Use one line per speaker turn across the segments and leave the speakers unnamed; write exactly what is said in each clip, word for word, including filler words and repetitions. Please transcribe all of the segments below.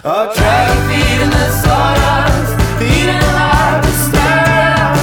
I'll drag your feet in the sawdust, eating like a star.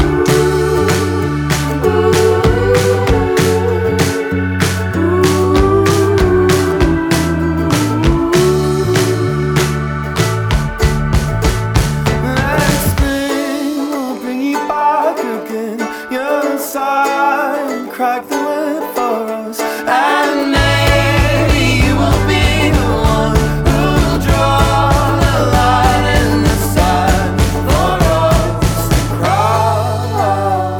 Next spring will bring you back again. You'll sigh and crack the whip for us, and maybe you will be the one who'll draw the line in the sand for us to cry.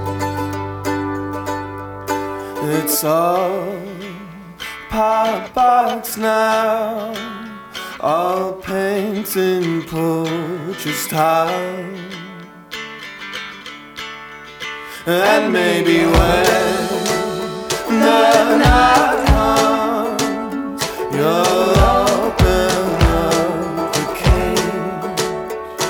It's all packed bags now, all painting portraits time. And maybe when the night comes, you'll open up the cage.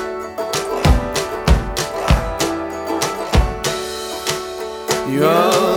You'll